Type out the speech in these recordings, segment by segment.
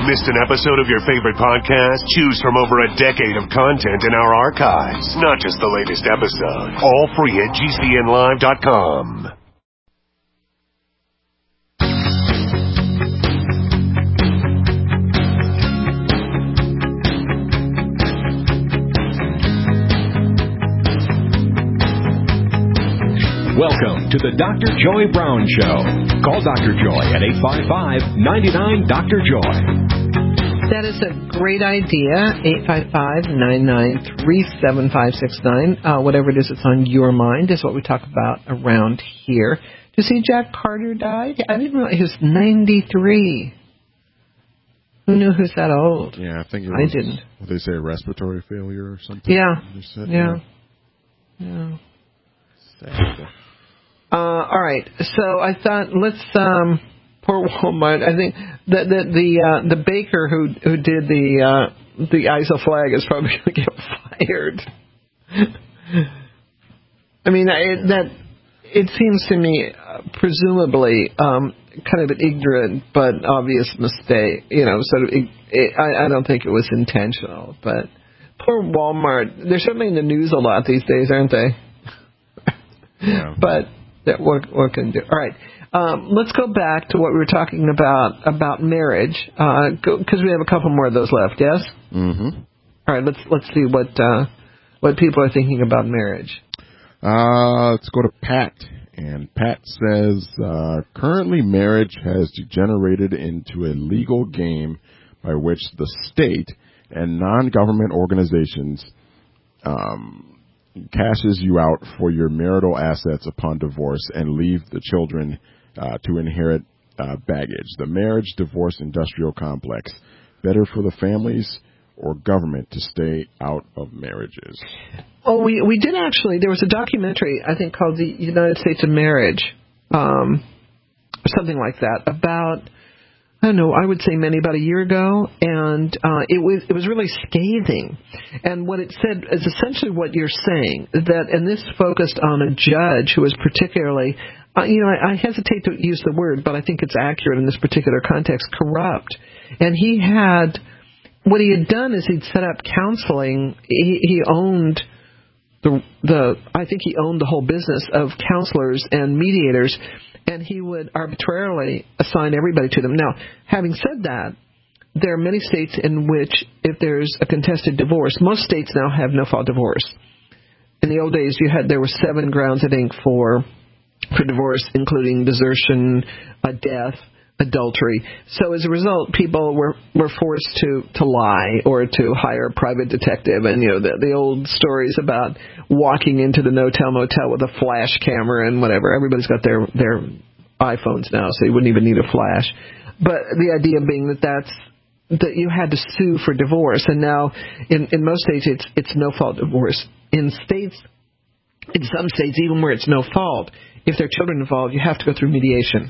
Missed an episode of your favorite podcast? Choose from over a decade of content in our archives, not just the latest episode. All free at GCNlive.com. Welcome to the Dr. Joy Brown Show. Call Dr. Joy at 855-99-DR-JOY. That is a great idea, 855-993-7569. Whatever it is that's on your mind is what we talk about around here. Did you see Jack Carter died? I didn't realize he was 93. Who knew he was that old? Yeah, I think it was, I didn't. What they say, respiratory failure or something? Yeah. Yeah. Sad. All right, so I thought let's poor Walmart. I think that the baker who did the ISO flag is probably going to get fired. I mean, it seems to me presumably kind of an ignorant but obvious mistake. You know, sort of. I don't think it was intentional, but poor Walmart. They're certainly in the news a lot these days, aren't they? Yeah. But what can do? All right, let's go back to what we were talking about marriage, because we have a couple more of those left. Yes. Mm-hmm. All right, let's see what people are thinking about marriage. Let's go to Pat, and Pat says currently marriage has degenerated into a legal game by which the state and non-government organizations cashes you out for your marital assets upon divorce and leave the children to inherit baggage. The marriage-divorce industrial complex. Better for the families or government to stay out of marriages? Oh, we did actually. There was a documentary, I think, called The United States of Marriage, or something like that, about, I don't know, I would say about a year ago, and it was really scathing. And what it said is essentially what you're saying, and this focused on a judge who was particularly, I hesitate to use the word, but I think it's accurate in this particular context, corrupt. And what he had done is he'd set up counseling. He owned I think he owned the whole business of counselors and mediators, and he would arbitrarily assign everybody to them. Now, having said that, there are many states in which if there's a contested divorce, most states now have no-fault divorce. In the old days, there were 7 grounds, I think, for divorce, including desertion, death, adultery. So as a result, people were forced to lie or to hire a private detective. And, the old stories about walking into the no-tell-motel with a flash camera and whatever. Everybody's got their iPhones now, so you wouldn't even need a flash. But the idea being that you had to sue for divorce. And now in most states, it's no-fault divorce. In some states, even where it's no fault, if there are children involved, you have to go through mediation,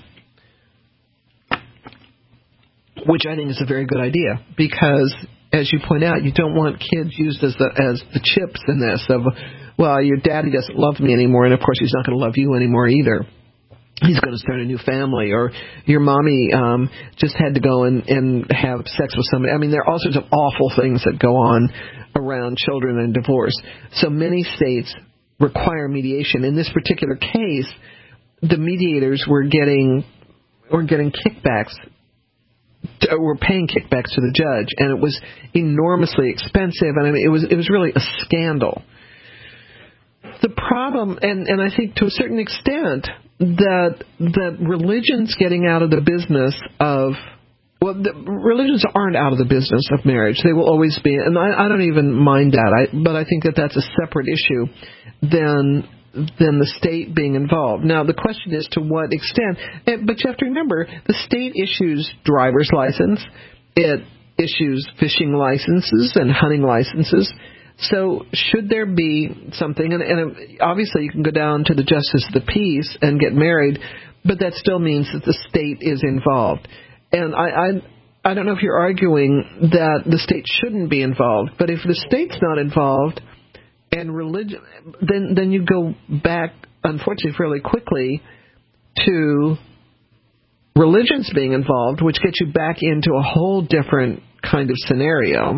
which I think is a very good idea, because, as you point out, you don't want kids used as the chips in this of, well, your daddy doesn't love me anymore, and of course he's not going to love you anymore either. He's going to start a new family, or your mommy just had to go and have sex with somebody. I mean, there are all sorts of awful things that go on around children and divorce. So many states require mediation. In this particular case, the mediators were getting kickbacks. Were paying kickbacks to the judge, and it was enormously expensive, and I mean, it was really a scandal. The problem, and I think to a certain extent, that religion's getting out of the business of, religions aren't out of the business of marriage. They will always be, and I don't even mind that, but I think that's a separate issue than the state being involved. Now, the question is to what extent, but you have to remember, the state issues driver's license, it issues fishing licenses and hunting licenses. So should there be something, and obviously you can go down to the justice of the peace and get married, but that still means that the state is involved. And I don't know if you're arguing that the state shouldn't be involved, but if the state's not involved, and religion, then you go back, unfortunately, fairly quickly to religions being involved, which gets you back into a whole different kind of scenario.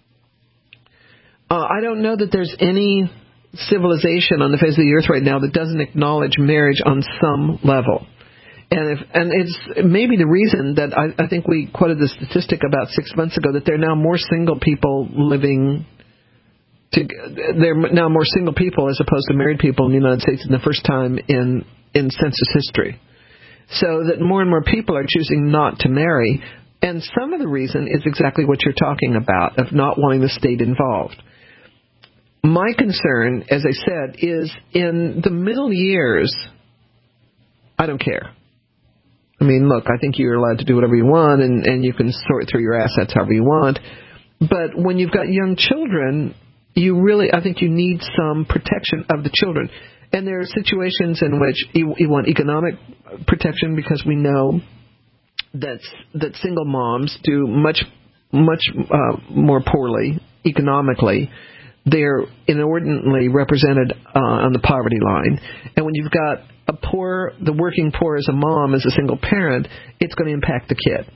I don't know that there's any civilization on the face of the earth right now that doesn't acknowledge marriage on some level. And it's maybe the reason that I think we quoted the statistic about 6 months ago that there are now more single people living. There are now more single people as opposed to married people in the United States in the first time in census history. So that more and more people are choosing not to marry. And some of the reason is exactly what you're talking about, of not wanting the state involved. My concern, as I said, is in the middle years, I don't care. I mean, look, I think you're allowed to do whatever you want, and you can sort through your assets however you want. But when you've got young children, I think you need some protection of the children. And there are situations in which you want economic protection because we know that single moms do much more poorly economically. They're inordinately represented on the poverty line. And when you've got the working poor as a mom, as a single parent, it's going to impact the kid.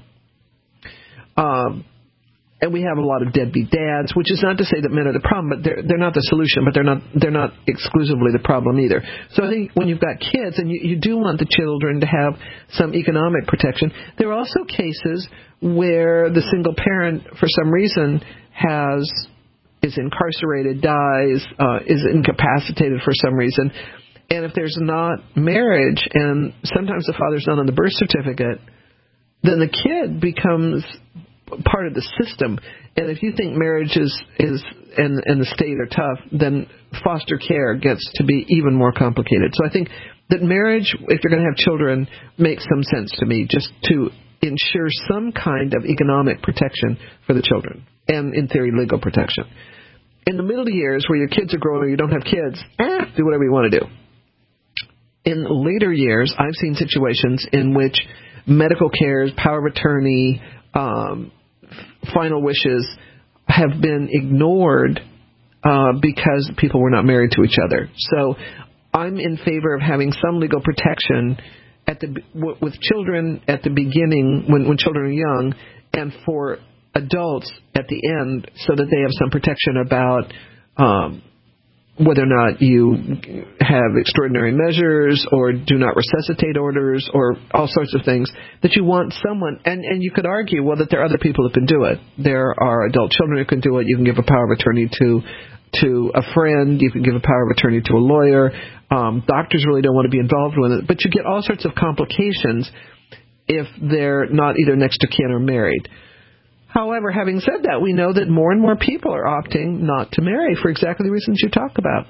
And we have a lot of deadbeat dads, which is not to say that men are the problem, but they're not the solution, but they're not exclusively the problem either. So I think when you've got kids and you do want the children to have some economic protection, there are also cases where the single parent, for some reason, is incarcerated, dies, is incapacitated for some reason. And if there's not marriage, and sometimes the father's not on the birth certificate, then the kid becomes part of the system. And if you think marriage is and the state are tough, then foster care gets to be even more complicated. So I think that marriage, if you're going to have children, makes some sense to me, just to ensure some kind of economic protection for the children, and in theory, legal protection. In the middle years, where your kids are grown or you don't have kids, do whatever you want to do. In later years, I've seen situations in which medical care, power of attorney, final wishes have been ignored because people were not married to each other. So I'm in favor of having some legal protection with children at the beginning, when children are young, and for adults at the end, so that they have some protection about whether or not you have extraordinary measures or do not resuscitate orders or all sorts of things, that you want someone, and you could argue, well, that there are other people who can do it. There are adult children who can do it. You can give a power of attorney to a friend. You can give a power of attorney to a lawyer. Doctors really don't want to be involved with it. But you get all sorts of complications if they're not either next to kin or married. However, having said that, we know that more and more people are opting not to marry for exactly the reasons you talk about.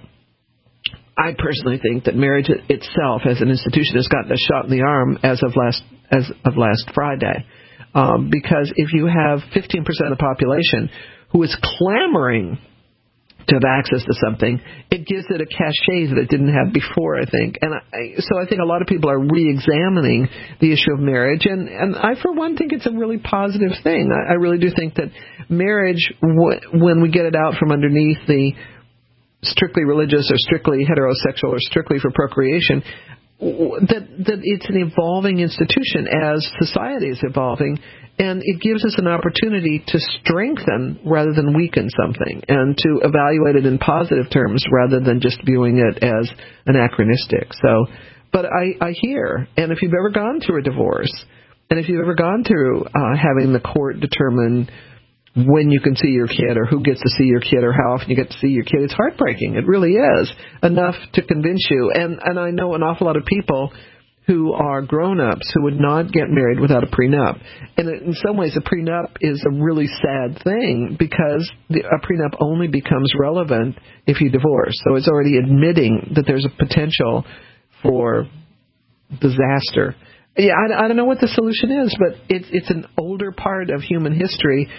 I personally think that marriage itself as an institution has gotten a shot in the arm as of last Friday. Because if you have 15% of the population who is clamoring to have access to something, it gives it a cachet that it didn't have before, I think. And so I think a lot of people are re-examining the issue of marriage. And I, for one, think it's a really positive thing. I really do think that marriage, when we get it out from underneath the strictly religious or strictly heterosexual or strictly for procreation, that it's an evolving institution as society is evolving, and it gives us an opportunity to strengthen rather than weaken something, and to evaluate it in positive terms rather than just viewing it as anachronistic. So, but I hear, and if you've ever gone through a divorce, and if you've ever gone through having the court determine when you can see your kid or who gets to see your kid or how often you get to see your kid, it's heartbreaking. It really is, enough to convince you. And I know an awful lot of people who are grown-ups who would not get married without a prenup. And in some ways, a prenup is a really sad thing, because a prenup only becomes relevant if you divorce. So it's already admitting that there's a potential for disaster. Yeah, I don't know what the solution is, but it's an older part of human history.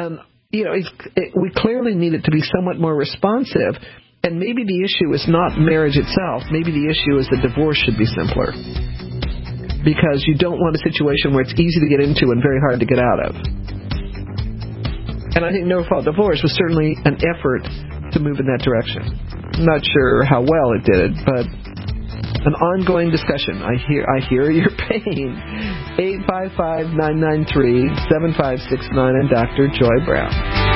We clearly need it to be somewhat more responsive. And maybe the issue is not marriage itself. Maybe the issue is that divorce should be simpler. Because you don't want a situation where it's easy to get into and very hard to get out of. And I think no-fault divorce was certainly an effort to move in that direction. I'm not sure how well it did it, but an ongoing discussion. I hear your pain. 855-993-7569 and Dr. Joy Brown.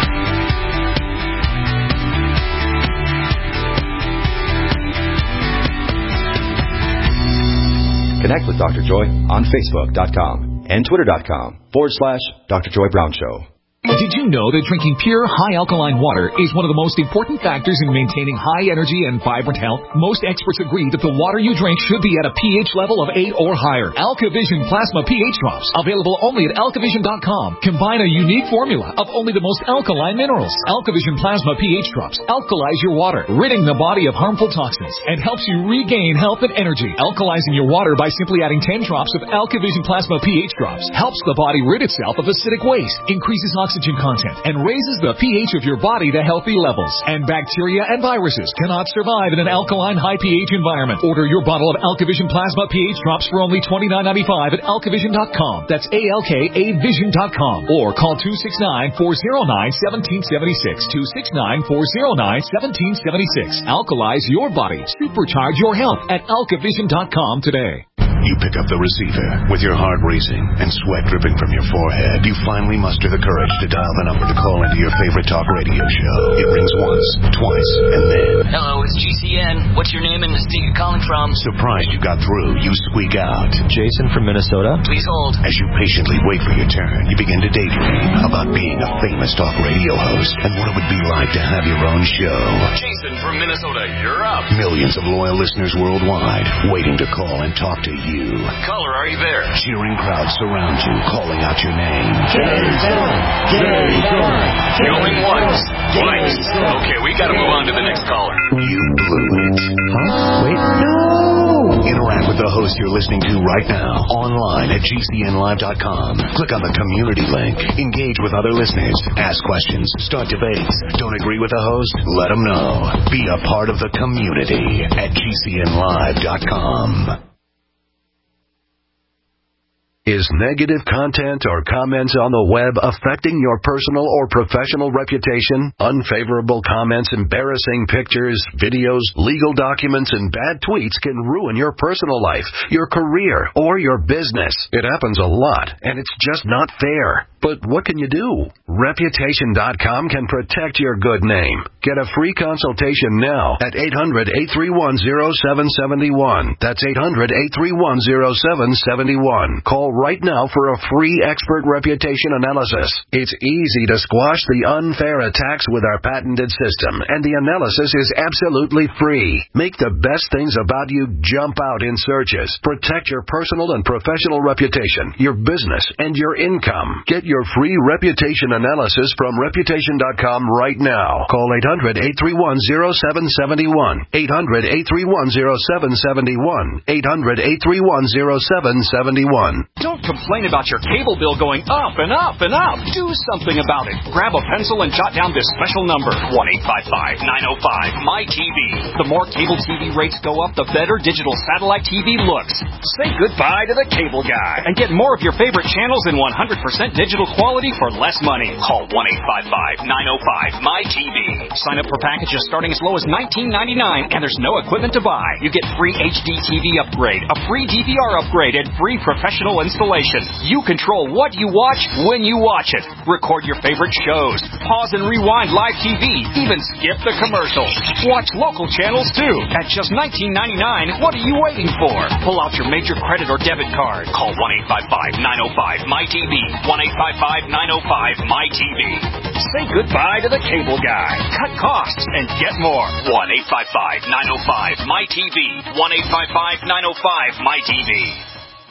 Connect with Dr. Joy on Facebook.com and Twitter.com/Dr. Joy Brown Show. Did you know that drinking pure, high alkaline water is one of the most important factors in maintaining high energy and vibrant health? Most experts agree that the water you drink should be at a pH level of 8 or higher. AlkaVision Plasma pH Drops, available only at alkavision.com, combine a unique formula of only the most alkaline minerals. AlkaVision Plasma pH Drops alkalize your water, ridding the body of harmful toxins, and helps you regain health and energy. Alkalizing your water by simply adding 10 drops of AlkaVision Plasma pH Drops helps the body rid itself of acidic waste, increases oxygen content, and raises the pH of your body to healthy levels. And bacteria and viruses cannot survive in an alkaline high pH environment. Order your bottle of AlkaVision Plasma pH Drops for only $29.95 at alkavision.com. That's ALKAvision.com. Or call 269-409-1776. 269-409-1776. Alkalize your body. Supercharge your health at alkavision.com today. You pick up the receiver with your heart racing and sweat dripping from your forehead. You finally muster the courage to dial the number to call into your favorite talk radio show. It rings once, twice, and then... Hello, it's GCN. What's your name and the state you're calling from? Surprised you got through, you squeak out. Jason from Minnesota. Please hold. As you patiently wait for your turn, you begin to daydream about being a famous talk radio host and what it would be like to have your own show. Jason from Minnesota, you're up. Millions of loyal listeners worldwide waiting to call and talk to you. Caller, are you there? Cheering crowds surround you, calling out your name. Jason! Going once, twice. Okay, we gotta move on to the next caller. You blew it. Huh? Wait, no! Interact with the host you're listening to right now, online at GCNlive.com. Click on the community link. Engage with other listeners. Ask questions. Start debates. Don't agree with the host? Let them know. Be a part of the community at GCNlive.com. Is negative content or comments on the web affecting your personal or professional reputation? Unfavorable comments, embarrassing pictures, videos, legal documents, and bad tweets can ruin your personal life, your career, or your business. It happens a lot, and it's just not fair. But what can you do? Reputation.com can protect your good name. Get a free consultation now at 800-831-0771. That's 800-831-0771. Call right now for a free expert reputation analysis. It's easy to squash the unfair attacks with our patented system, and the analysis is absolutely free. Make the best things about you jump out in searches. Protect your personal and professional reputation, your business, and your income. Get your free reputation analysis from Reputation.com right now. Call 800-831-0771. 800-831-0771. 800-831-0771. Don't complain about your cable bill going up and up and up. Do something about it. Grab a pencil and jot down this special number, 1-855-905-MY-TV. The more cable TV rates go up, the better digital satellite TV looks. Say goodbye to the cable guy and get more of your favorite channels in 100% digital quality for less money. Call 1-855-905-MY-TV. Sign up for packages starting as low as $19.99, and there's no equipment to buy. You get free HD TV upgrade, a free DVR upgrade, and free professional installation. You control what you watch when you watch it. Record your favorite shows. Pause and rewind live TV. Even skip the commercials. Watch local channels too. At just $19.99, what are you waiting for? Pull out your major credit or debit card. Call 1-855-905-MY-TV. 1-855-905-MY-TV. Say goodbye to the cable guy. Cut costs and get more. 1-855-905-MY-TV. 1-855-905-MY-TV.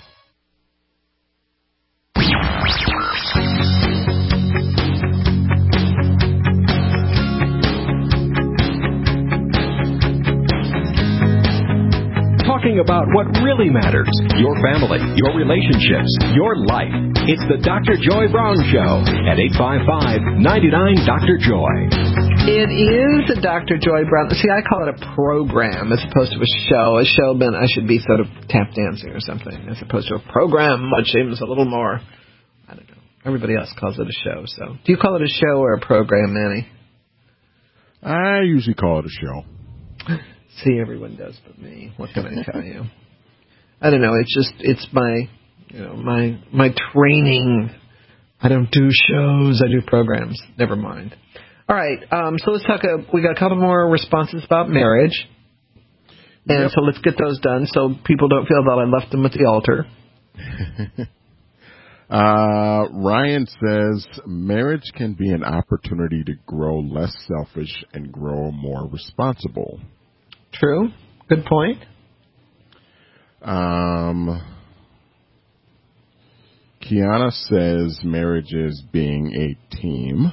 Talking about what really matters, your family, your relationships, your life. It's the Dr. Joy Brown Show at 855-99-DR-JOY. It is a Dr. Joy Brown. See, I call it a program as opposed to a show. A show, I should be sort of tap dancing or something, as opposed to a program, which seems a little more, I don't know. Everybody else calls it a show. So, do you call it a show or a program, Manny? I usually call it a show. See, everyone does but me. What can I tell you? I don't know. It's my, my training. I don't do shows. I do programs. Never mind. All right. So let's talk. We got a couple more responses about marriage. And so let's get those done so people don't feel that I left them at the altar. Ryan says marriage can be an opportunity to grow less selfish and grow more responsible. True. Good point. Kiana says marriage is being a team.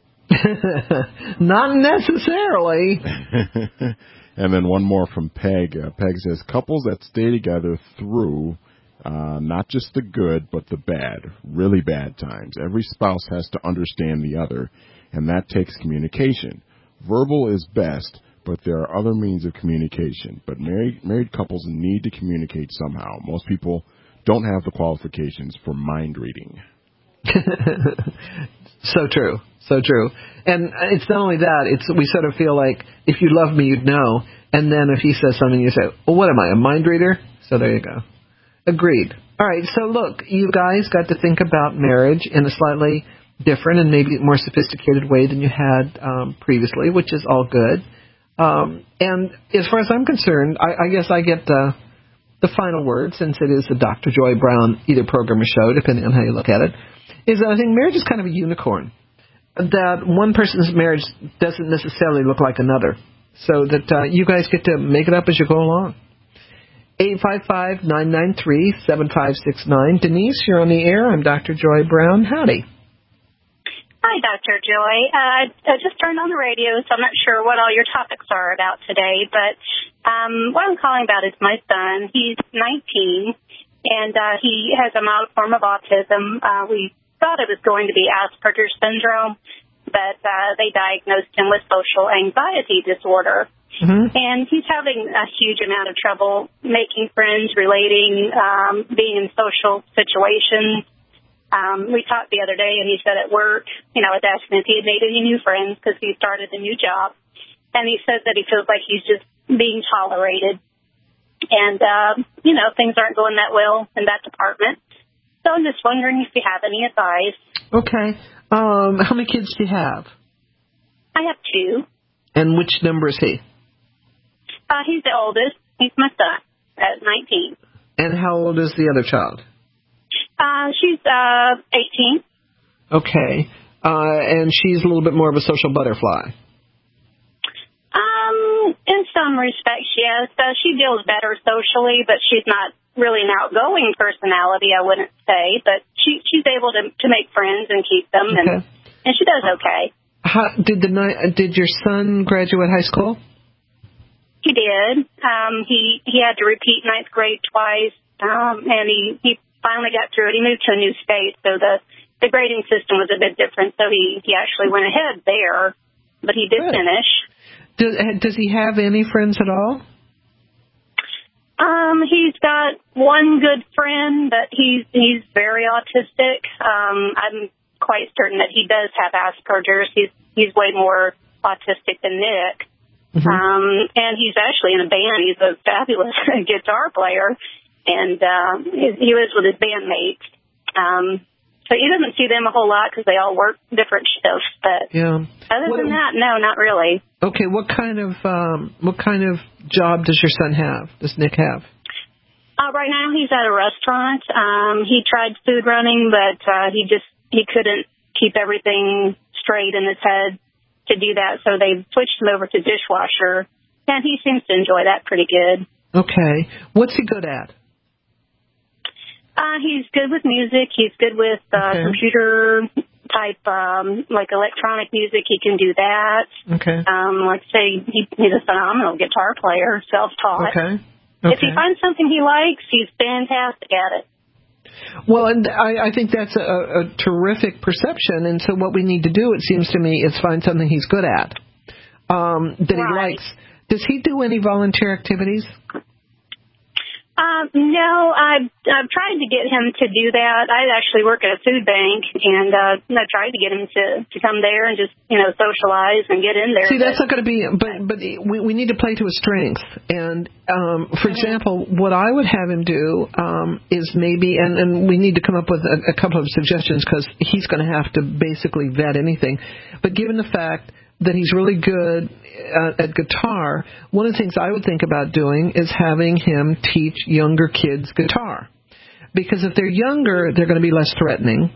Not necessarily. And then one more from Peg. Peg says couples that stay together through not just the good, but the bad, really bad times. Every spouse has to understand the other, and that takes communication. Verbal is best, but there are other means of communication. But married couples need to communicate somehow. Most people don't have the qualifications for mind reading. So true. So true. And it's not only that, we sort of feel like if you love me, you'd know. And then if he says something, you say, well, what am I, a mind reader? So there you go. Agreed. All right. So look, you guys got to think about marriage in a slightly different and maybe more sophisticated way than you had previously, which is all good. And as far as I'm concerned, I guess I get the final word, since it is a Dr. Joy Brown either program or show, depending on how you look at it, is that I think marriage is kind of a unicorn. That one person's marriage doesn't necessarily look like another. So that you guys get to make it up as you go along. 855-993-7569. Denise, you're on the air. I'm Dr. Joy Brown. Howdy. Hi, Dr. Joy. I just turned on the radio, so I'm not sure what all your topics are about today. But what I'm calling about is my son. He's 19, and he has a mild form of autism. We thought it was going to be Asperger's syndrome, but they diagnosed him with social anxiety disorder. Mm-hmm. And he's having a huge amount of trouble making friends, relating, being in social situations. We talked the other day, and he said at work, I was asking if he had made any new friends because he started a new job. And he says that he feels like he's just being tolerated. And, things aren't going that well in that department. So I'm just wondering if you have any advice. Okay. How many kids do you have? I have 2. And which number is he? He's the oldest. He's my son at 19. And how old is the other child? She's 18. Okay. And she's a little bit more of a social butterfly. In some respects, yes. She deals better socially, but she's not really an outgoing personality, I wouldn't say. But she's able to make friends and keep them, and she does okay. Did your son graduate high school? He did. He had to repeat 9th grade twice, and he finally got through it. He moved to a new state, so the grading system was a bit different, so he actually went ahead there, but he did finish. Does he have any friends at all? He's got one good friend, but he's very autistic. I'm quite certain that he does have Asperger's. He's way more autistic than Nick. Mm-hmm. And he's actually in a band. He's a fabulous guitar player, and he lives with his bandmates. So he doesn't see them a whole lot because they all work different shifts. But other than that, no, not really. Okay, what kind of job does your son have? Does Nick have? Right now, he's at a restaurant. He tried food running, but he couldn't keep everything straight in his head to do that. So they switched him over to dishwasher, and he seems to enjoy that pretty good. Okay, what's he good at? He's good with music. He's good with computer type, like electronic music. He can do that. Okay. Like say, he's a phenomenal guitar player, self-taught. Okay. If he finds something he likes, he's fantastic at it. Well, and I think that's a terrific perception. And so what we need to do, it seems to me, is find something he's good at, that he likes. Does he do any volunteer activities? No, I've tried to get him to do that. I actually work at a food bank, and I tried to get him to come there and just, socialize and get in there. See, that's not going to be, but we need to play to his strengths. And, for example, what I would have him do is maybe, and we need to come up with a couple of suggestions because he's going to have to basically vet anything. But given the fact that he's really good at guitar, one of the things I would think about doing is having him teach younger kids guitar. Because if they're younger, they're going to be less threatening.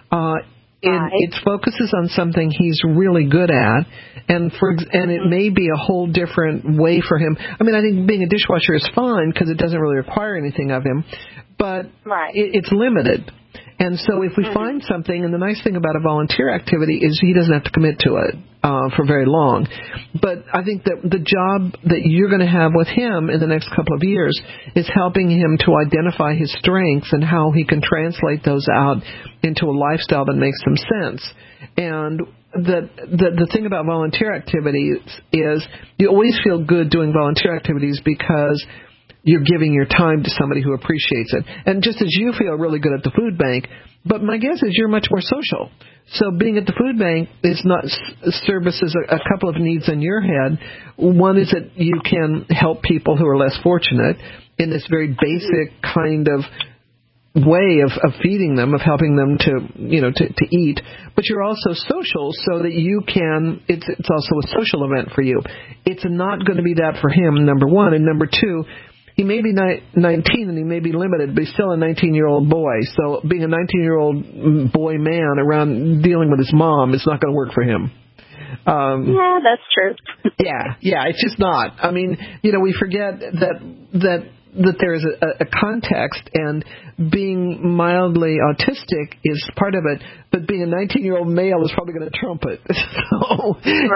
It focuses on something he's really good at, and it may be a whole different way for him. I mean, I think being a dishwasher is fine because it doesn't really require anything of him, but it's limited. And so if we find something, and the nice thing about a volunteer activity is he doesn't have to commit to it for very long. But I think that the job that you're going to have with him in the next couple of years is helping him to identify his strengths and how he can translate those out into a lifestyle that makes some sense. And the thing about volunteer activities is you always feel good doing volunteer activities because you're giving your time to somebody who appreciates it. And just as you feel really good at the food bank, but my guess is you're much more social. So being at the food bank is not services a couple of needs in your head. One is that you can help people who are less fortunate in this very basic kind of way of feeding them, of helping them to eat. But you're also social so that you can, it's also a social event for you. It's not going to be that for him, number one. And number two, he may be 19 and he may be limited, but he's still a 19-year-old boy. So being a 19-year-old boy man around dealing with his mom is not going to work for him. Yeah, that's true. Yeah, it's just not. I mean, we forget that there is a context, and being mildly autistic is part of it, but being a 19-year-old male is probably going to trump it. So,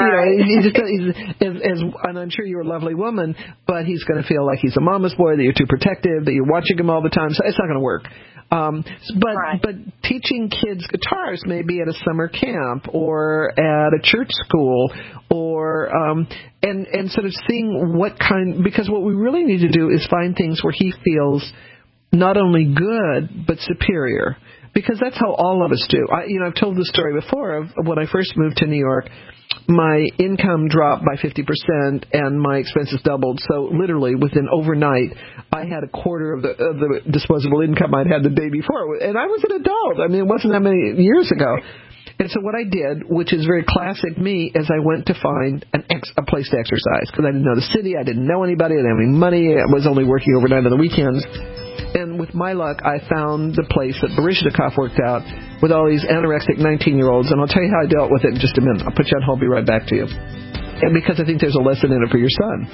and I'm sure you're a lovely woman, but he's going to feel like he's a mama's boy, that you're too protective, that you're watching him all the time, so it's not going to work. But teaching kids guitars maybe at a summer camp or at a church school or and sort of seeing because what we really need to do is find things where he feels not only good but superior, because that's how all of us do. I've told the story before of when I first moved to New York. My income dropped by 50% and my expenses doubled. So literally within overnight, I had a quarter of the disposable income I'd had the day before. And I was an adult. I mean, it wasn't that many years ago. And so what I did, which is very classic me, is I went to find a place to exercise because I didn't know the city. I didn't know anybody. I didn't have any money. I was only working overnight on the weekends. And with my luck, I found the place that Baryshnikov worked out with all these anorexic 19-year-olds. And I'll tell you how I dealt with it in just a minute. I'll put you on hold. I'll be right back to you. And because I think there's a lesson in it for your son.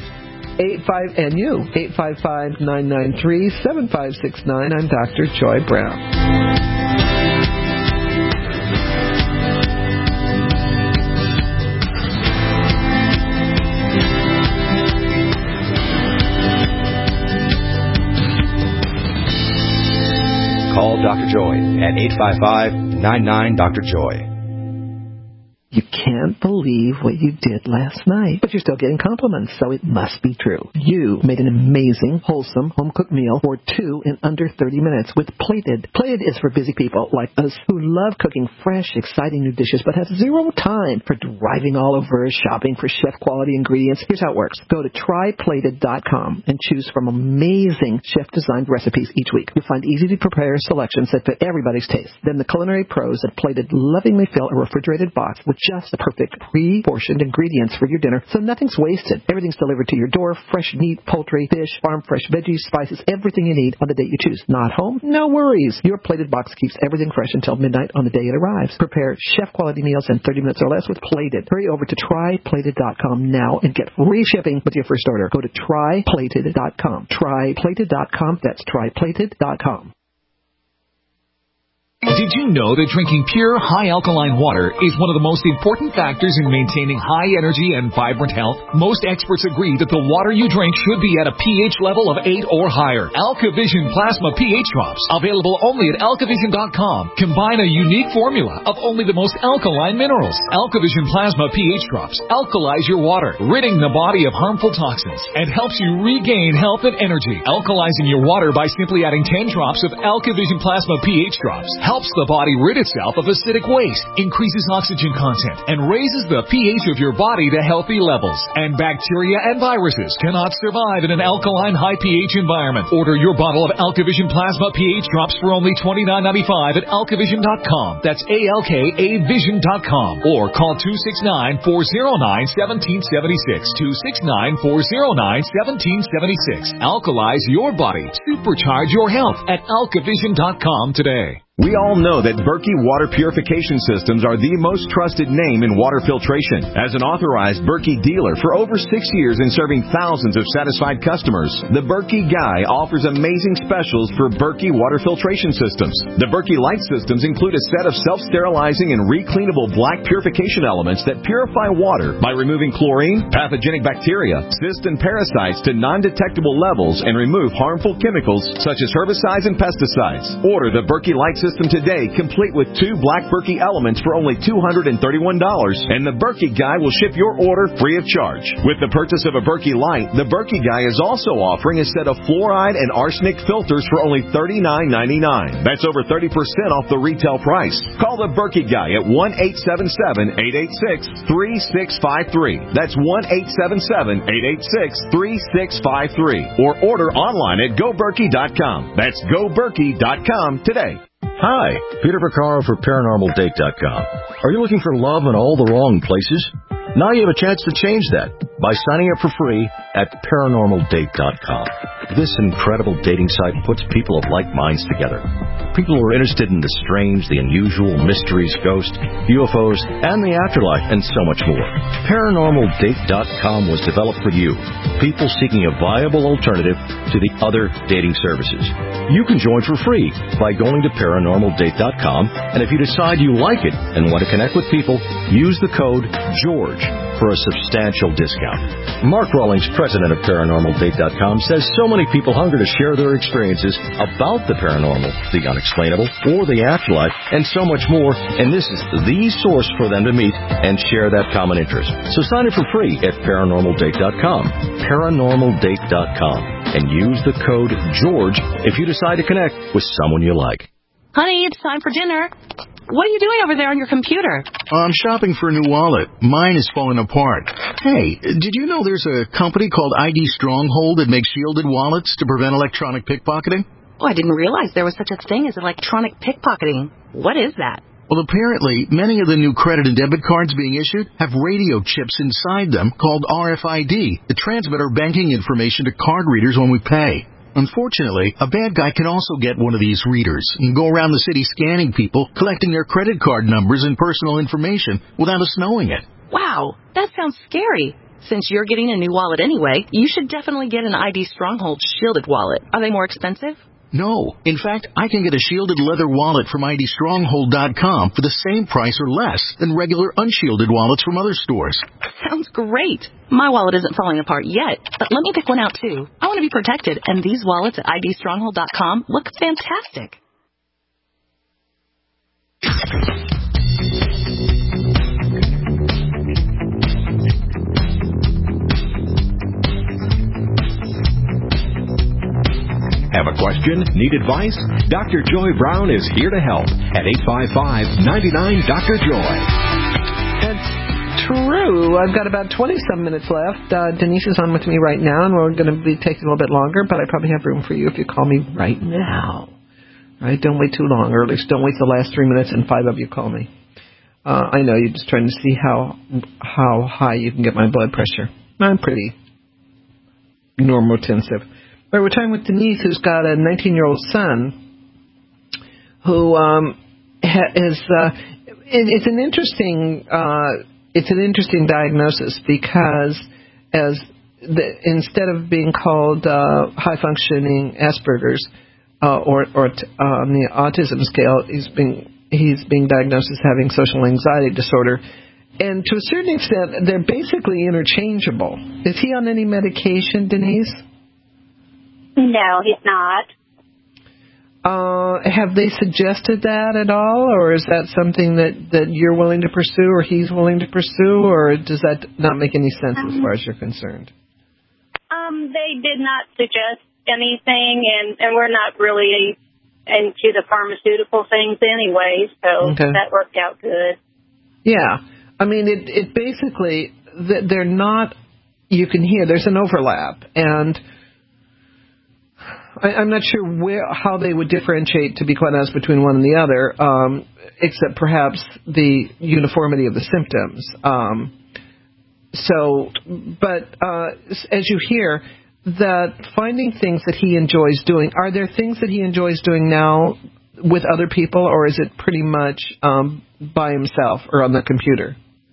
855-993-7569. I'm Dr. Joy Brown. Call Dr. Joy at 855-99-DR-JOY. You can't believe what you did last night, but you're still getting compliments, so it must be true. You made an amazing, wholesome, home-cooked meal for two in under 30 minutes with Plated. Plated is for busy people like us who love cooking fresh, exciting new dishes, but have zero time for driving all over, shopping for chef-quality ingredients. Here's how it works. Go to tryplated.com and choose from amazing chef-designed recipes each week. You'll find easy-to-prepare selections that fit everybody's taste. Then the culinary pros at Plated lovingly fill a refrigerated box with just the perfect pre-portioned ingredients for your dinner, so nothing's wasted. Everything's delivered to your door, fresh meat, poultry, fish, farm-fresh veggies, spices, everything you need on the date you choose. Not home? No worries. Your Plated box keeps everything fresh until midnight on the day it arrives. Prepare chef-quality meals in 30 minutes or less with Plated. Hurry over to tryplated.com now and get free shipping with your first order. Go to tryplated.com. Tryplated.com. That's tryplated.com. Did you know that drinking pure, high-alkaline water is one of the most important factors in maintaining high energy and vibrant health? Most experts agree that the water you drink should be at a pH level of 8 or higher. AlkaVision Plasma pH Drops, available only at alkavision.com, combine a unique formula of only the most alkaline minerals. AlkaVision Plasma pH Drops alkalize your water, ridding the body of harmful toxins, and helps you regain health and energy. Alkalizing your water by simply adding 10 drops of AlkaVision Plasma pH Drops helps the body rid itself of acidic waste, increases oxygen content, and raises the pH of your body to healthy levels. And bacteria and viruses cannot survive in an alkaline high pH environment. Order your bottle of AlkaVision Plasma pH Drops for only $29.95 at alkavision.com. That's ALKAvision.com. Or call 269-409-1776. 269-409-1776. Alkalize your body. Supercharge your health at alkavision.com today. We all know that Berkey Water Purification Systems are the most trusted name in water filtration. As an authorized Berkey dealer for over 6 years and serving thousands of satisfied customers, the Berkey Guy offers amazing specials for Berkey Water Filtration Systems. The Berkey Light Systems include a set of self-sterilizing and recleanable black purification elements that purify water by removing chlorine, pathogenic bacteria, cysts, and parasites to non-detectable levels and remove harmful chemicals such as herbicides and pesticides. Order the Berkey Light System today, complete with 2 black Berkey elements for only $231, and the Berkey Guy will ship your order free of charge. With the purchase of a Berkey Light, the Berkey Guy is also offering a set of fluoride and arsenic filters for only $39.99. That's over 30% off the retail price. Call the Berkey Guy at 1-877-886-3653. That's 1-877-886-3653. Or order online at goberkey.com. That's goberkey.com today. Hi, Peter Vaccaro for ParanormalDate.com. Are you looking for love in all the wrong places? Now you have a chance to change that by signing up for free at ParanormalDate.com. This incredible dating site puts people of like minds together. People who are interested in the strange, the unusual, mysteries, ghosts, UFOs, and the afterlife, and so much more. ParanormalDate.com was developed for you, people seeking a viable alternative to the other dating services. You can join for free by going to ParanormalDate.com, and if you decide you like it and want to connect with people, use the code GEORGE for a substantial discount. Mark Rawlings, president of ParanormalDate.com, says so many people hunger to share their experiences about the paranormal, the unexplainable, or the afterlife, and so much more, and this is the source for them to meet and share that common interest. So sign up for free at ParanormalDate.com, ParanormalDate.com, and use the code GEORGE if you decide to connect with someone you like. Honey, it's time for dinner. What are you doing over there on your computer? I'm shopping for a new wallet. Mine is falling apart. Hey, did you know there's a company called ID Stronghold that makes shielded wallets to prevent electronic pickpocketing? Oh, I didn't realize there was such a thing as electronic pickpocketing. What is that? Well, apparently, many of the new credit and debit cards being issued have radio chips inside them called RFID that transmit our banking information to card readers when we pay. Unfortunately, a bad guy can also get one of these readers and go around the city scanning people, collecting their credit card numbers and personal information without us knowing it. Wow, that sounds scary. Since you're getting a new wallet anyway, you should definitely get an ID Stronghold shielded wallet. Are they more expensive? No. In fact, I can get a shielded leather wallet from IDStronghold.com for the same price or less than regular unshielded wallets from other stores. Sounds great. My wallet isn't falling apart yet, but let me pick one out too. I want to be protected, and these wallets at IDStronghold.com look fantastic. Have a question? Need advice? Dr. Joy Brown is here to help at 855-99-DR-JOY. That's true. I've got about 20-some minutes left. Denise is on with me right now, and we're going to be taking a little bit longer, but I probably have room for you if you call me right now. All right, don't wait too long, or at least don't wait the last 3 minutes and 5 of you call me. I know you're just trying to see how high you can get my blood pressure. I'm pretty normotensive. But we're talking with Denise, who's got a 19-year-old son who is. It's an interesting diagnosis because instead of being called high-functioning Asperger's, or on the autism scale, he's being diagnosed as having social anxiety disorder. And to a certain extent, they're basically interchangeable. Is he on any medication, Denise? No, he's not. Have they suggested that at all, or is that something that you're willing to pursue, or he's willing to pursue, or does that not make any sense as far as you're concerned? They did not suggest anything, and we're not really into the pharmaceutical things anyway, so that worked out good. Yeah. I mean, it basically, they're not, you can hear, there's an overlap, and I'm not sure how they would differentiate, to be quite honest, between one and the other, except perhaps the uniformity of the symptoms. But as you hear, that finding things that he enjoys doing, are there things that he enjoys doing now with other people, or is it pretty much by himself or on the computer?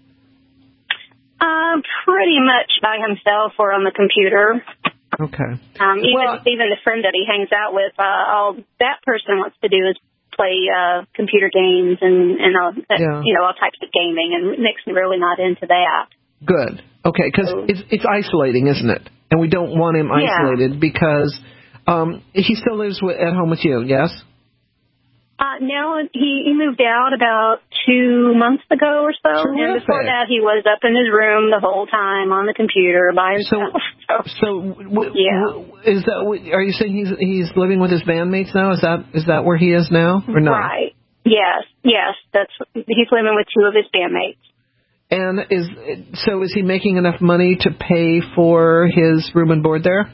Pretty much by himself or on the computer. Okay. Even the friend that he hangs out with, all that person wants to do is play computer games and all types of gaming, and Nick's really not into that. Good. Okay, because it's isolating, isn't it? And we don't want him isolated because he still lives at home with you, yes? No, he moved out about 2 months ago or so. Terrific. And before that, he was up in his room the whole time on the computer by himself. Is that? Are you saying he's living with his bandmates now? Is that where he is now, or not? Right. Yes. He's living with 2 of his bandmates. And is he making enough money to pay for his room and board there?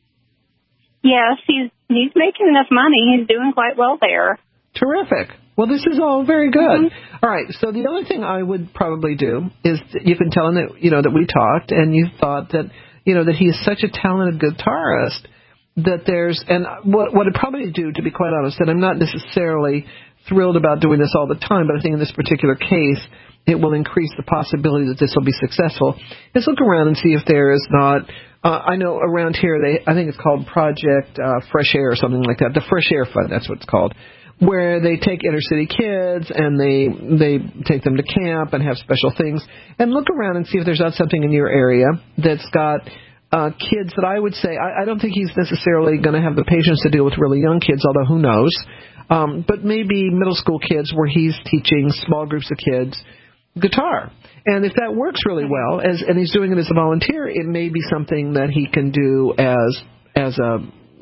Yes, he's making enough money. He's doing quite well there. Terrific. Well, this is all very good. Mm-hmm. All right. So the other thing I would probably do is you can tell him that we talked and you thought that that he is such a talented guitarist that and what I'd probably do, to be quite honest, and I'm not necessarily thrilled about doing this all the time, but I think in this particular case it will increase the possibility that this will be successful. Is look around and see if there is not. I know around here I think it's called Project Fresh Air or something like that. The Fresh Air Fund, that's what it's called, where they take inner city kids and they take them to camp and have special things. And look around and see if there's not something in your area that's got kids that I would say, I don't think he's necessarily going to have the patience to deal with really young kids, although who knows. But maybe middle school kids where he's teaching small groups of kids guitar. And if that works really well, and he's doing it as a volunteer, it may be something that he can do as a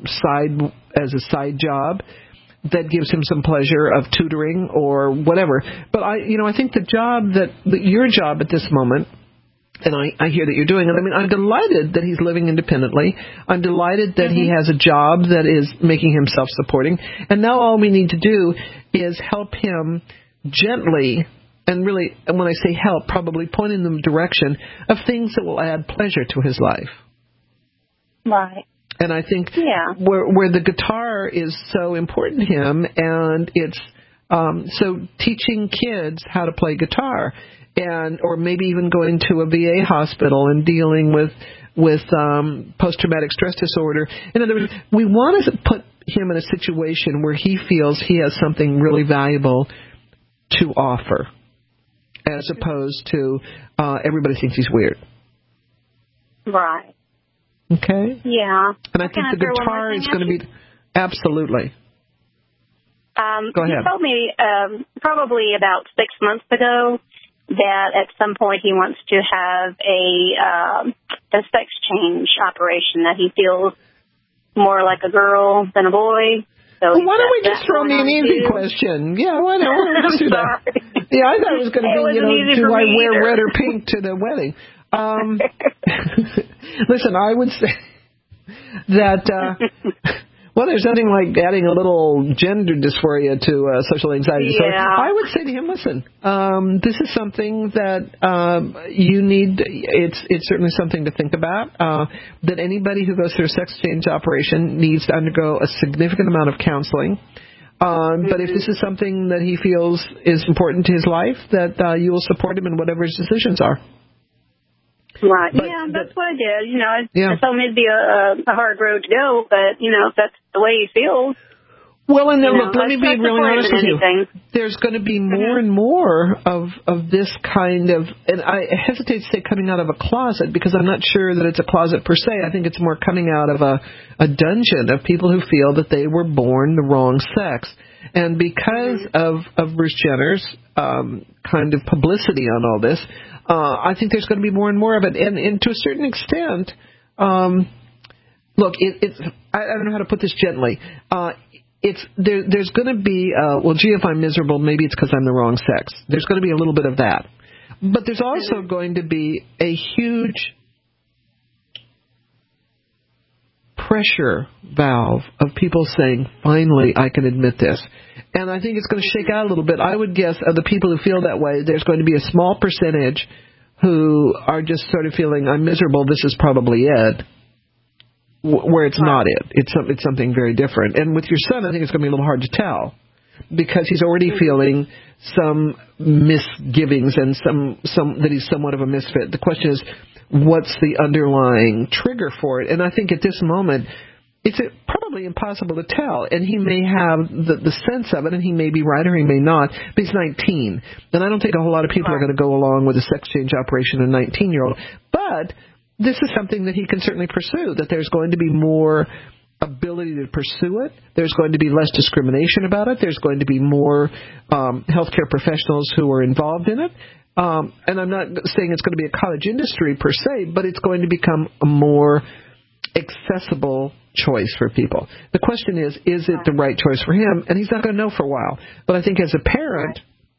side job that gives him some pleasure of tutoring or whatever. But I think the job that your job at this moment, and I hear that you're doing it. I mean, I'm delighted that he's living independently. I'm delighted that he has a job that is making him self-supporting. And now all we need to do is help him gently, and really, when I say help, probably point in the direction of things that will add pleasure to his life. Right. And I think where the guitar is so important to him, and it's so teaching kids how to play guitar, or maybe even going to a VA hospital and dealing with post-traumatic stress disorder. In other words, we want to put him in a situation where he feels he has something really valuable to offer, as opposed to everybody thinks he's weird. Right. Okay? Yeah. And I think the guitar is going to be... Absolutely. Go ahead. He told me probably about 6 months ago that at some point he wants to have a sex change operation, that he feels more like a girl than a boy. So why don't we just throw me an easy question? Yeah, why don't we do that? Yeah, I thought it was going to be, do I wear red or pink to the wedding? Listen, I would say that, there's nothing like adding a little gender dysphoria to social anxiety. So I would say to him, listen, this is something that you need. It's certainly something to think about, that anybody who goes through a sex change operation needs to undergo a significant amount of counseling. But if this is something that he feels is important to his life, that you will support him in whatever his decisions are. Right. That's what I did. I told him it'd be a hard road to go, but, if that's the way he feels. Well, and then look, let me be really honest with you. Anything. There's going to be more and more of this kind of, and I hesitate to say coming out of a closet because I'm not sure that it's a closet per se. I think it's more coming out of a dungeon of people who feel that they were born the wrong sex. And because of Bruce Jenner's kind of publicity on all this, I think there's going to be more and more of it. And to a certain extent, look, it's I don't know how to put this gently. There's going to be, well, gee, if I'm miserable, maybe it's because I'm the wrong sex. There's going to be a little bit of that. But there's also going to be a huge pressure valve of people saying, finally, I can admit this. And I think it's going to shake out a little bit. I would guess of the people who feel that way, there's going to be a small percentage who are just sort of feeling, I'm miserable, this is probably it. Where it's not it. It's something very different. And with your son, I think it's going to be a little hard to tell because he's already feeling some misgivings and some that he's somewhat of a misfit. The question is, what's the underlying trigger for it? And I think at this moment, it's probably impossible to tell. And he may have the sense of it, and he may be right or he may not, but he's 19. And I don't think a whole lot of people are going to go along with a sex change operation, a 19-year-old. But this is something that he can certainly pursue, that there's going to be more ability to pursue it. There's going to be less discrimination about it. There's going to be more healthcare professionals who are involved in it. And I'm not saying it's going to be a cottage industry per se, but it's going to become a more accessible choice for people. The question is it the right choice for him? And he's not going to know for a while. But I think as a parent,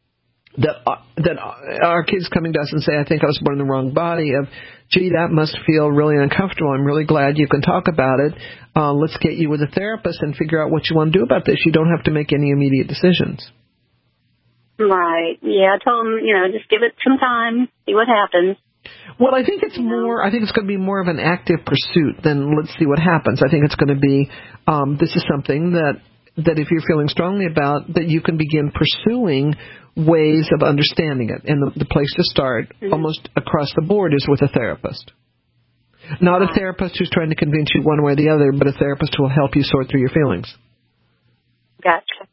that our kids coming to us and say, I think I was born in the wrong body, of, gee, that must feel really uncomfortable. I'm really glad you can talk about it. Let's get you with a therapist and figure out what you want to do about this. You don't have to make any immediate decisions. Right. Yeah, I told him, just give it some time, see what happens. Well, I think it's going to be more of an active pursuit than let's see what happens. I think it's going to be, this is something that if you're feeling strongly about, that you can begin pursuing ways of understanding it. And the place to start, almost across the board, is with a therapist. Not a therapist who's trying to convince you one way or the other, but a therapist who will help you sort through your feelings. Gotcha.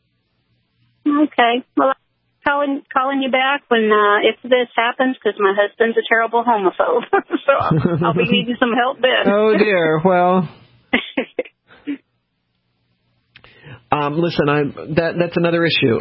Okay. Well, I'm calling you back when if this happens, because my husband's a terrible homophobe. So I'll be needing some help then. Oh, dear. Well... listen, that's another issue.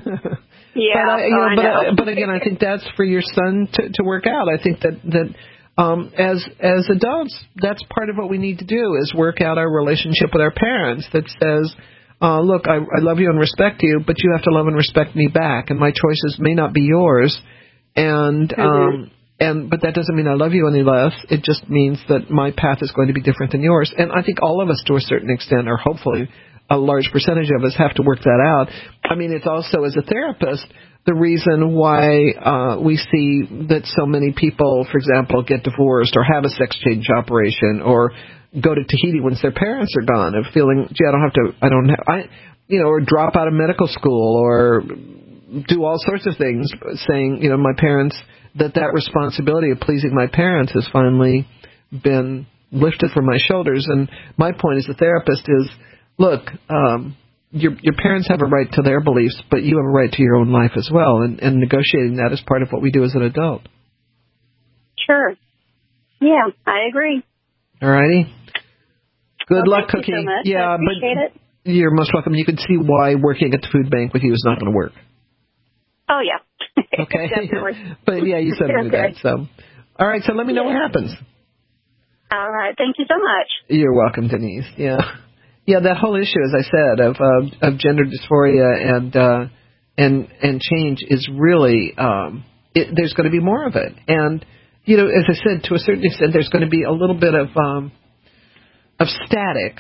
Yeah, but again, I think that's for your son to work out. I think that as adults, that's part of what we need to do is work out our relationship with our parents. That says, look, I love you and respect you, but you have to love and respect me back, and my choices may not be yours. And but that doesn't mean I love you any less. It just means that my path is going to be different than yours. And I think all of us, to a certain extent, or hopefully a large percentage of us, have to work that out. I mean, it's also, as a therapist, the reason why we see that so many people, for example, get divorced or have a sex change operation or go to Tahiti once their parents are gone, of feeling, gee, or drop out of medical school or do all sorts of things, saying, my parents, that responsibility of pleasing my parents has finally been lifted from my shoulders. And my point as a therapist is, look, your parents have a right to their beliefs, but you have a right to your own life as well, and negotiating that is part of what we do as an adult. Sure. Yeah, I agree. All righty. Good luck, Thank Cookie. You so much. Yeah, I appreciate it. You're most welcome. You can see why working at the food bank with you is not going to work. Oh, yeah. Okay. Definitely. But, yeah, you said to do that. So, all right, so let me know what happens. All right. Thank you so much. You're welcome, Denise. Yeah. Yeah, that whole issue, as I said, of gender dysphoria and change is really there's going to be more of it. And, as I said, to a certain extent, there's going to be a little bit of static,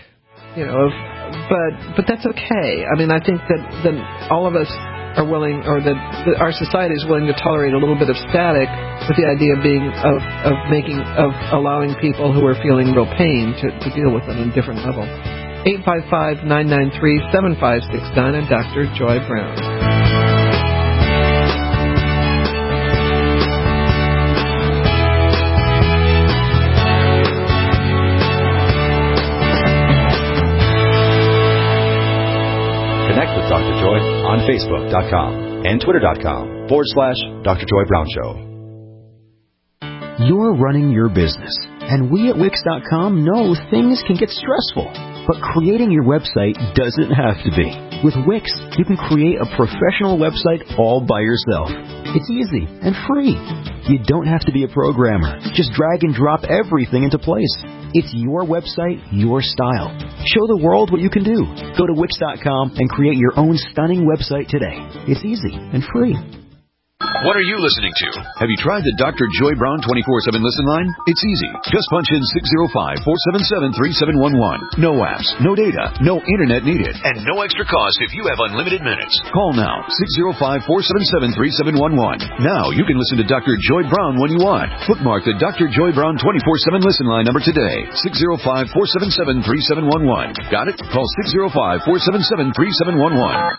but that's okay. I mean, I think that all of us are willing, or that our society is willing to tolerate a little bit of static, with the idea being of allowing people who are feeling real pain to deal with it on a different level. 855-993-7569 and Dr. Joy Brown. Facebook.com and Twitter.com/Dr. Joy Brown Show. You're running your business, and we at Wix.com know things can get stressful. But creating your website doesn't have to be. With Wix, you can create a professional website all by yourself. It's easy and free. You don't have to be a programmer. Just drag and drop everything into place. It's your website, your style. Show the world what you can do. Go to Wix.com and create your own stunning website today. It's easy and free. What are you listening to? Have you tried the Dr. Joy Brown 24/7 listen line? It's easy. Just punch in 605-477-3711. No apps, no data, no internet needed, and no extra cost if you have unlimited minutes. Call now, 605-477-3711. Now you can listen to Dr. Joy Brown when you want. Bookmark the Dr. Joy Brown 24/7 listen line number today, 605-477-3711. Got it? Call 605-477-3711.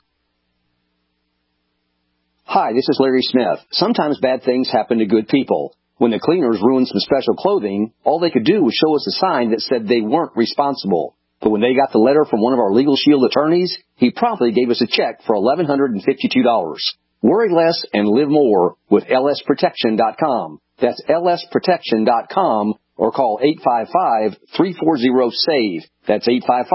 Hi, this is Larry Smith. Sometimes bad things happen to good people. When the cleaners ruined some special clothing, all they could do was show us a sign that said they weren't responsible. But when they got the letter from one of our Legal Shield attorneys, he promptly gave us a check for $1,152. Worry less and live more with lsprotection.com. That's lsprotection.com or call 855-340-SAVE. That's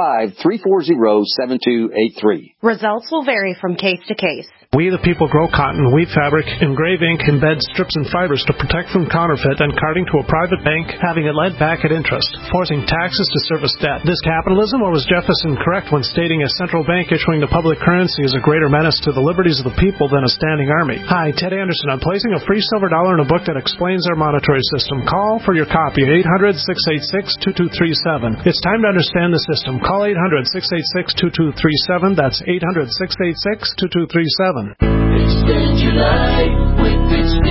855-340-7283. Results will vary from case to case. We the people grow cotton, weave fabric, engrave ink, embed strips and fibers to protect from counterfeit and carting to a private bank, having it lent back at interest, forcing taxes to service debt. This capitalism, or was Jefferson correct when stating a central bank issuing the public currency is a greater menace to the liberties of the people than a standing army? Hi, Ted Anderson. I'm placing a free silver dollar in a book that explains our monetary system. Call for your copy, 800-686-2237. It's time to understand the system. Call 800-686-2237. That's 800-686-2237. Extend your life with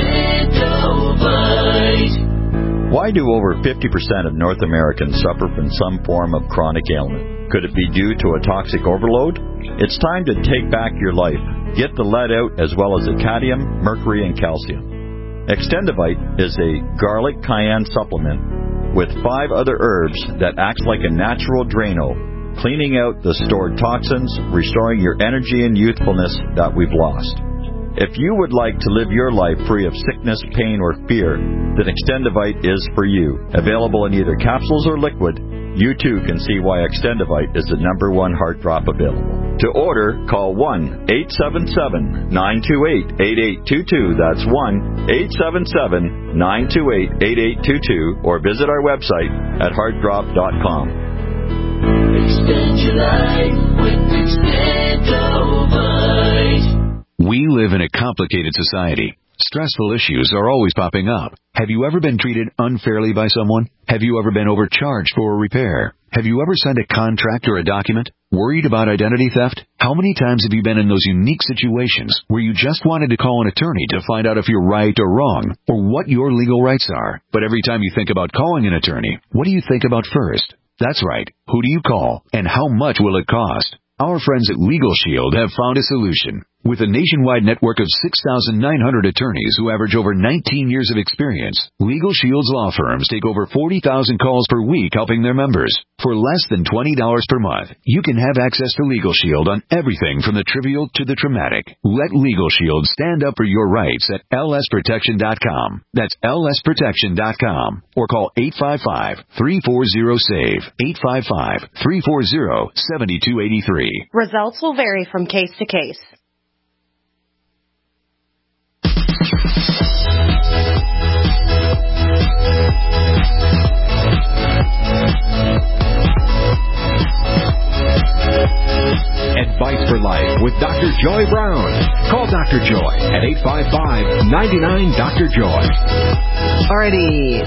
Extendovite. Why do over 50% of North Americans suffer from some form of chronic ailment? Could it be due to a toxic overload? It's time to take back your life. Get the lead out as well as the cadmium, mercury, and calcium. Extendovite is a garlic cayenne supplement with 5 other herbs that acts like a natural Drano, cleaning out the stored toxins, restoring your energy and youthfulness that we've lost. If you would like to live your life free of sickness, pain, or fear, then Extendovite is for you. Available in either capsules or liquid, you too can see why Extendovite is the #1 heart drop available. To order, call 1-877-928-8822. That's 1-877-928-8822, or visit our website at heartdrop.com. Extend your life with Extendovite. We live in a complicated society. Stressful issues are always popping up. Have you ever been treated unfairly by someone? Have you ever been overcharged for a repair? Have you ever signed a contract or a document? Worried about identity theft? How many times have you been in those unique situations where you just wanted to call an attorney to find out if you're right or wrong, or what your legal rights are? But every time you think about calling an attorney, what do you think about first? That's right. Who do you call, and how much will it cost? Our friends at Legal Shield have found a solution. With a nationwide network of 6,900 attorneys who average over 19 years of experience, Legal Shield's law firms take over 40,000 calls per week helping their members. For less than $20 per month, you can have access to Legal Shield on everything from the trivial to the traumatic. Let Legal Shield stand up for your rights at lsprotection.com. That's lsprotection.com. Or call 855-340-SAVE. 855-340-7283. Results will vary from case to case. Advice for Life with Dr. Joy Brown. Call Dr. Joy at 855-99-DR-JOY. Alrighty,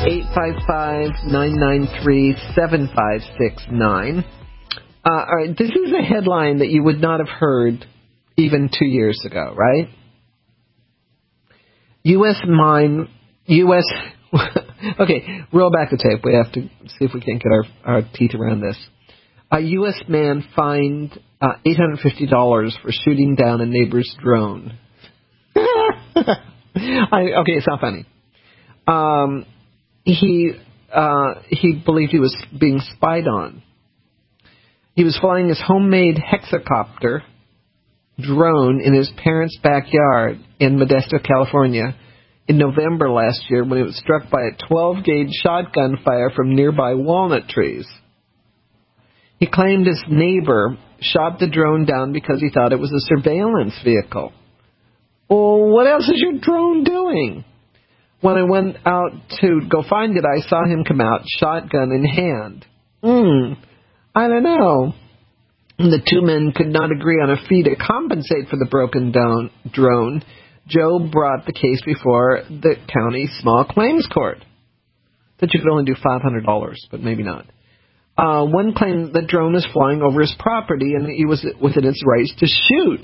855-993-7569. All right, this is a headline that you would not have heard even 2 years ago, right? Okay, roll back the tape. We have to see if we can get our teeth around this. A U.S. man fined $850 for shooting down a neighbor's drone. Okay, it's not funny. He believed he was being spied on. He was flying his homemade hexacopter drone in his parents' backyard in Modesto, California, in November last year when it was struck by a 12-gauge shotgun fire from nearby walnut trees. He claimed his neighbor shot the drone down because he thought it was a surveillance vehicle. Well, what else is your drone doing? When I went out to go find it, I saw him come out, shotgun in hand. I don't know. The two men could not agree on a fee to compensate for the broken drone. Joe brought the case before the county small claims court. That you could only do $500, but maybe not. One claimed the drone was flying over his property and he was within its rights to shoot,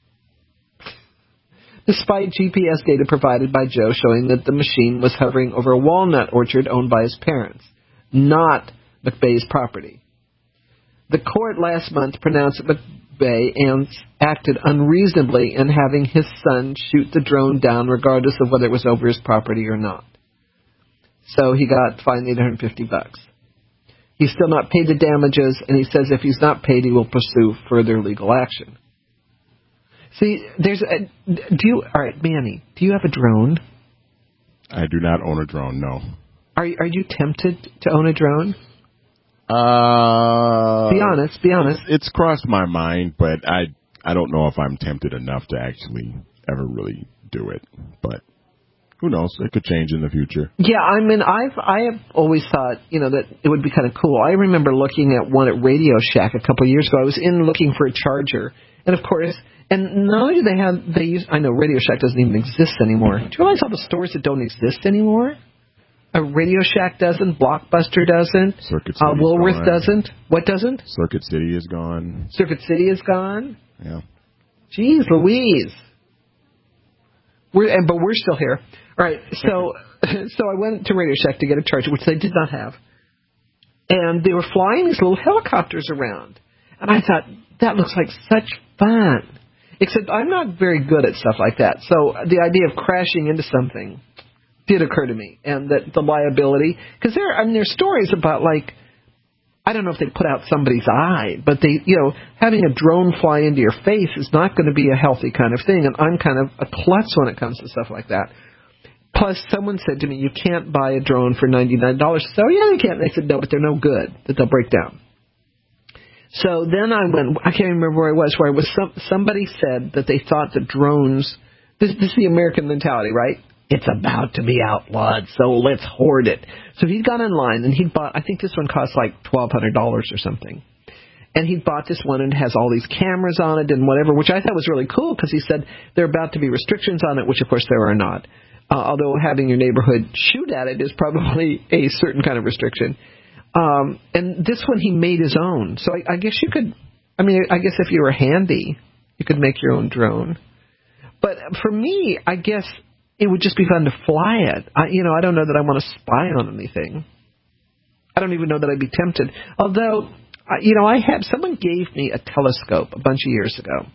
despite GPS data provided by Joe showing that the machine was hovering over a walnut orchard owned by his parents, not McVeigh's property. The court last month pronounced that McVeigh acted unreasonably in having his son shoot the drone down regardless of whether it was over his property or not. So he got fined $850. He's still not paid the damages, and he says if he's not paid, he will pursue further legal action. See, all right, Manny, do you have a drone? I do not own a drone, no. Are you tempted to own a drone? Be honest. It's crossed my mind, but I don't know if I'm tempted enough to actually ever really do it. But who knows? It could change in the future. Yeah, I mean, I have always thought, that it would be kind of cool. I remember looking at one at Radio Shack a couple of years ago. I was in looking for a charger, and of course, and not only do I know Radio Shack doesn't even exist anymore. Do you realize all the stores that don't exist anymore? Radio Shack doesn't. Blockbuster doesn't. Circuit City Woolworth doesn't. What doesn't? Circuit City is gone. Circuit City is gone? Yeah. Jeez Louise. But we're still here. All right, so I went to Radio Shack to get a charger, which they did not have. And they were flying these little helicopters around. And I thought, that looks like such fun. Except I'm not very good at stuff like that. So the idea of crashing into something did occur to me, and that the liability, because there's stories about, like, I don't know if they put out somebody's eye, but having a drone fly into your face is not going to be a healthy kind of thing, and I'm kind of a klutz when it comes to stuff like that. Plus, someone said to me, you can't buy a drone for $99. So, yeah, they can't. They said, no, but they're no good, that they'll break down. So then I can't remember where I was somebody said that they thought that drones, this is the American mentality, right? It's about to be outlawed, so let's hoard it. So he'd gone online, and he'd bought, I think this one cost like $1,200 or something. And he'd bought this one, and it has all these cameras on it and whatever, which I thought was really cool, because he said there are about to be restrictions on it, which of course there are not. Although having your neighborhood shoot at it is probably a certain kind of restriction. And this one he made his own. So I guess you could, I guess if you were handy, you could make your own drone. But for me, I guess it would just be fun to fly it. I don't know that I want to spy on anything. I don't even know that I'd be tempted. Although, someone gave me a telescope a bunch of years ago.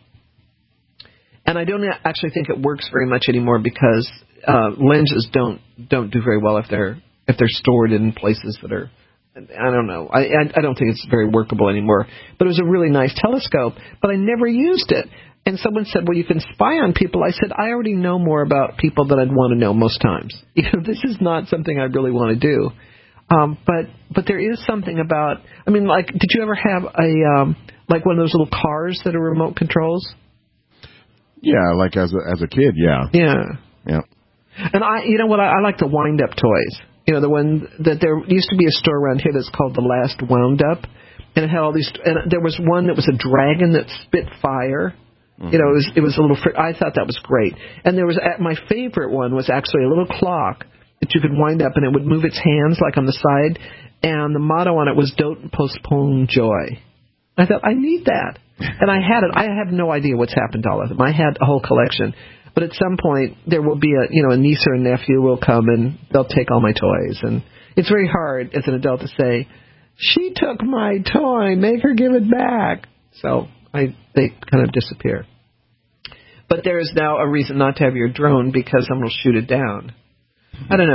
And I don't actually think it works very much anymore because lenses don't do very well if they're stored in places that are, I don't know. I don't think it's very workable anymore. But it was a really nice telescope, but I never used it. And someone said, well, you can spy on people. I said, I already know more about people than I'd want to know most times. This is not something I really want to do. But there is something about, did you ever have like one of those little cars that are remote controls? Yeah, like as a kid, yeah. Yeah. And I like the wind-up toys. The one that there used to be a store around here that's called The Last Wound Up. And it had all these, and there was one that was a dragon that spit fire. Mm-hmm. It was a little, I thought that was great. And there was, my favorite one was actually a little clock that you could wind up and it would move its hands like on the side. And the motto on it was, don't postpone joy. I thought, I need that. And I had it. I have no idea what's happened to all of them. I had a whole collection. But at some point, there will be a niece or a nephew will come and they'll take all my toys. And it's very hard as an adult to say, she took my toy, make her give it back. So they kind of disappear. But there is now a reason not to have your drone because someone will shoot it down. I don't know.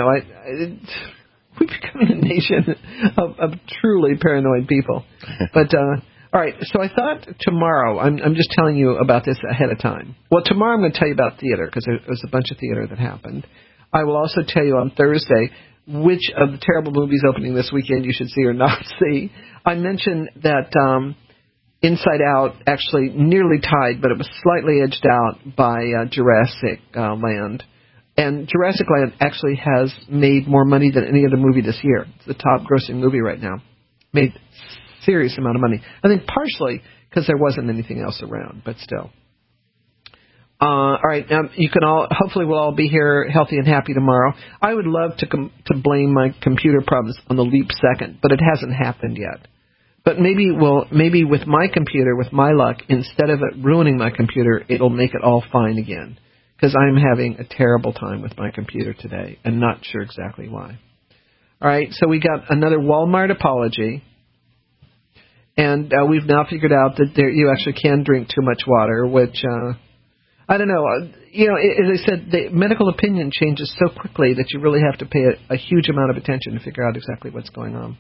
We're becoming a nation of truly paranoid people. But All right, so I thought tomorrow, I'm just telling you about this ahead of time. Well, tomorrow I'm going to tell you about theater, because there was a bunch of theater that happened. I will also tell you on Thursday which of the terrible movies opening this weekend you should see or not see. I mentioned that Inside Out actually nearly tied, but it was slightly edged out by Jurassic Land. And Jurassic Land actually has made more money than any other movie this year. It's the top-grossing movie right now. Made serious amount of money. I think partially because there wasn't anything else around, but still. All right, you can all. Hopefully, we'll all be here healthy and happy tomorrow. I would love to blame my computer problems on the leap second, but it hasn't happened yet. But maybe with my computer, with my luck, instead of it ruining my computer, it'll make it all fine again. Because I'm having a terrible time with my computer today, and not sure exactly why. All right, so we got another Walmart apology. And we've now figured out that you actually can drink too much water, which, I don't know. As I said, the medical opinion changes so quickly that you really have to pay a huge amount of attention to figure out exactly what's going on.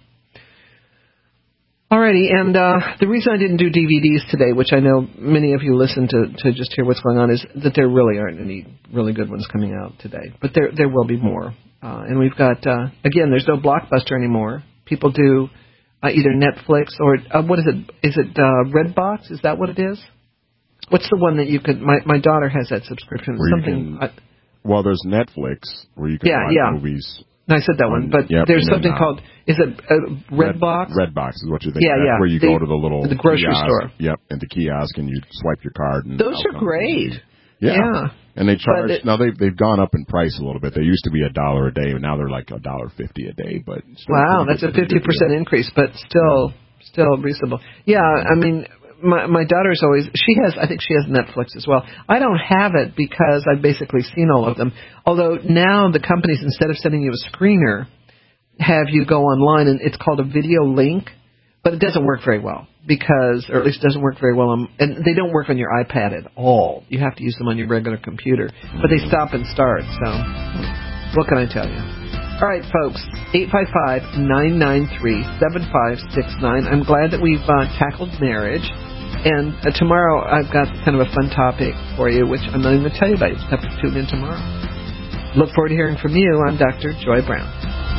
Alrighty, and the reason I didn't do DVDs today, which I know many of you listen to just hear what's going on, is that there really aren't any really good ones coming out today. But there will be more. And we've got, again, there's no Blockbuster anymore. People do either Netflix or, what is it? Is it Redbox? Is that what it is? What's the one that you could, my daughter has that subscription. Well, there's Netflix where you can watch movies. No, I said that one, but there's something called, is it Redbox? Redbox is what you're thinking. Yeah. Where you go to the grocery kiosk, store. Yep, and the kiosk, and you swipe your card. And those are great. Yeah. And they charge, now they've gone up in price a little bit. They used to be $1 a day, and now they're like $1.50 a day. But wow, that's a 50% increase, but still reasonable. Yeah, I mean, my daughter's always, I think she has Netflix as well. I don't have it because I've basically seen all of them. Although now the companies, instead of sending you a screener, have you go online, and it's called a video link, but it doesn't work very well or at least it doesn't work very well and they don't work on your iPad at all. You have to use them on your regular computer, but they stop and start, so what can I tell you? All right, folks, 855-993-7569. I'm glad that we've tackled marriage. And tomorrow I've got kind of a fun topic for you, which I'm not even going to tell you about. You just have to tune in tomorrow. Look forward to hearing from you. I'm Dr. Joy Brown.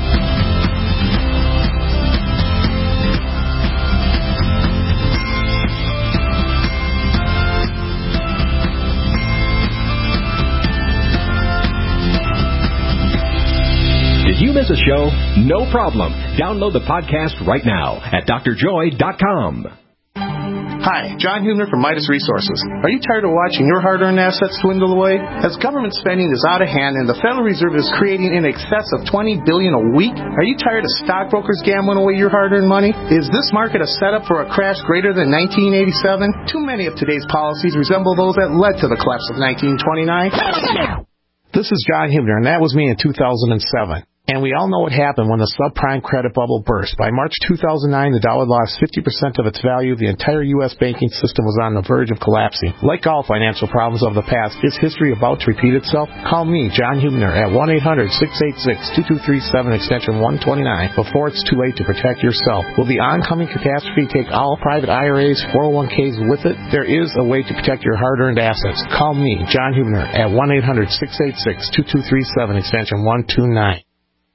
Did you miss a show? No problem. Download the podcast right now at drjoy.com. Hi, John Huebner from Midas Resources. Are you tired of watching your hard-earned assets dwindle away? As government spending is out of hand and the Federal Reserve is creating in excess of $20 billion a week, are you tired of stockbrokers gambling away your hard-earned money? Is this market a setup for a crash greater than 1987? Too many of today's policies resemble those that led to the collapse of 1929. This is John Huebner, and that was me in 2007. And we all know what happened when the subprime credit bubble burst. By March 2009, the dollar lost 50% of its value. The entire U.S. banking system was on the verge of collapsing. Like all financial problems of the past, is history about to repeat itself? Call me, John Huebner, at 1-800-686-2237, extension 129, before it's too late to protect yourself. Will the oncoming catastrophe take all private IRAs, 401ks with it? There is a way to protect your hard-earned assets. Call me, John Huebner, at 1-800-686-2237, extension 129.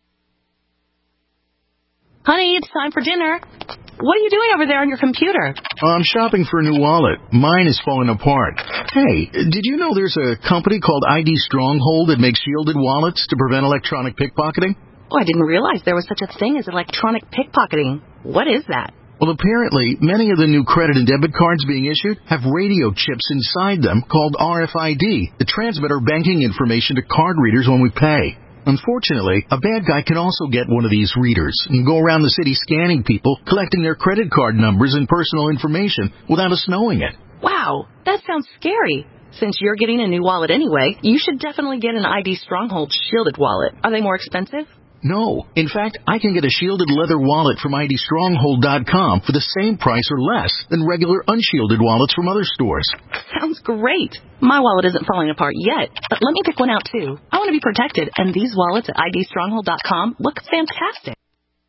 Honey, it's time for dinner. What are you doing over there on your computer? I'm shopping for a new wallet. Mine is falling apart. Hey, did you know there's a company called ID Stronghold that makes shielded wallets to prevent electronic pickpocketing? Oh, I didn't realize there was such a thing as electronic pickpocketing. What is that? Well, apparently, many of the new credit and debit cards being issued have radio chips inside them called RFID that transmit our banking information to card readers when we pay. Unfortunately, a bad guy can also get one of these readers and go around the city scanning people, collecting their credit card numbers and personal information without us knowing it. Wow, that sounds scary. Since you're getting a new wallet anyway, you should definitely get an ID Stronghold shielded wallet. Are they more expensive? No. In fact, I can get a shielded leather wallet from IDStronghold.com for the same price or less than regular unshielded wallets from other stores. Sounds great. My wallet isn't falling apart yet, but let me pick one out too. I want to be protected, and these wallets at IDStronghold.com look fantastic.